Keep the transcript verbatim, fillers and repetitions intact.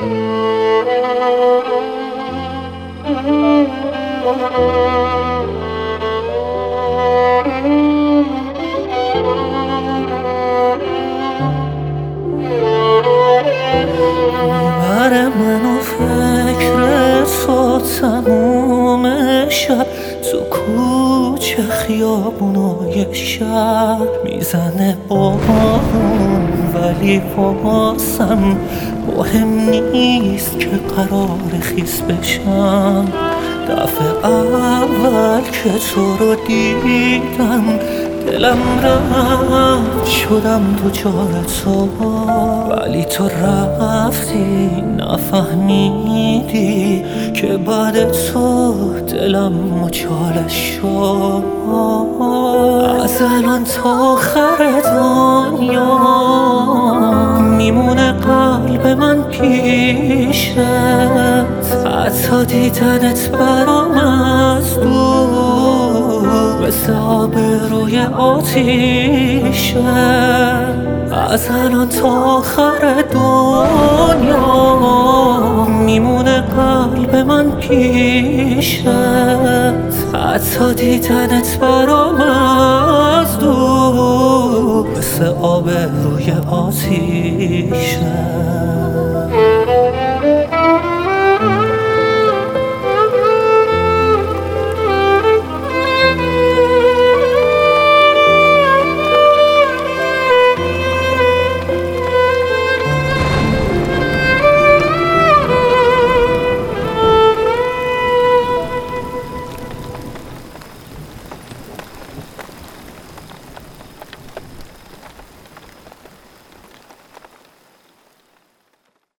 بر من و فکر تو تموم شب تو کوچه خیابونای شهر میزنه بارون، ولی واسم مهم نیست که قرار خیس بشم. دفعه اول که تو رو دیدم دلم رفت، شدم دوچار تو، ولی تو رفتی نفهمیدی که بعد تو دلم مچالش شد. از الان تا آخر دنیا میمونه قلب من پیشت، حتی دیدنت برام از دور مثل آب روی آتیشه. از الان تا آخر دنیا میمونه قلب من پیشت، حتی دیدنت برام از دور مثل آب روی آتیشه.